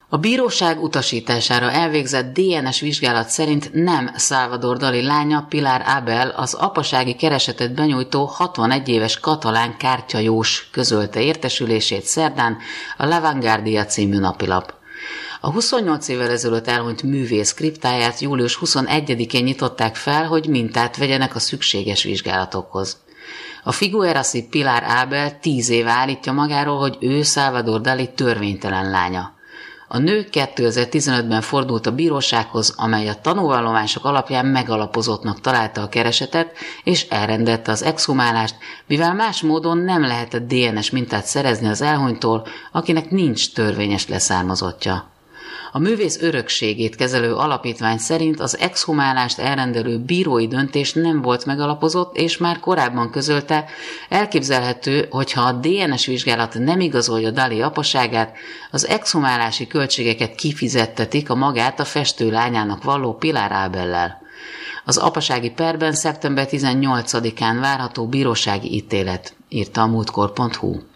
A bíróság utasítására elvégzett DNS vizsgálat szerint nem Salvador Dali lánya Pilar Abel az apasági keresetet benyújtó 61 éves katalán kártyajós, közölte értesülését szerdán a La Vanguardia című napilap. A 28 évvel ezelőtt elhunyt művész kriptáját július 21-én nyitották fel, hogy mintát vegyenek a szükséges vizsgálatokhoz. A figuerasi Pilar Abel 10 éve állítja magáról, hogy ő Salvador Dali törvénytelen lánya. A nő 2015-ben fordult a bírósághoz, amely a tanúvallomások alapján megalapozottnak találta a keresetet, és elrendelte az exhumálást, mivel más módon nem lehetett DNS mintát szerezni az elhunytól, akinek nincs törvényes leszármazottja. A művész örökségét kezelő alapítvány szerint az exhumálást elrendelő bírói döntés nem volt megalapozott, és már korábban közölte, elképzelhető, hogyha a DNS vizsgálat nem igazolja Dali apaságát, az exhumálási költségeket kifizettetik a magát a festő lányának valló Pilar Abellel. Az apasági perben szeptember 18-án várható bírósági ítélet, írta a múltkor.hu.